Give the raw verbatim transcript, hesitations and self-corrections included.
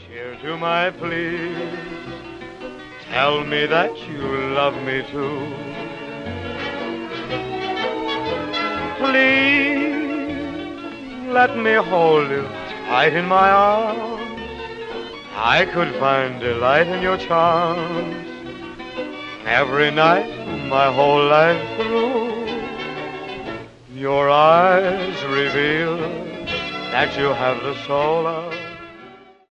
Cheer to my plea. Tell me that you love me too. Please let me hold you tight in my arms. I could find delight in your charms every night, my whole life through. Your eyes reveal that you have the soul of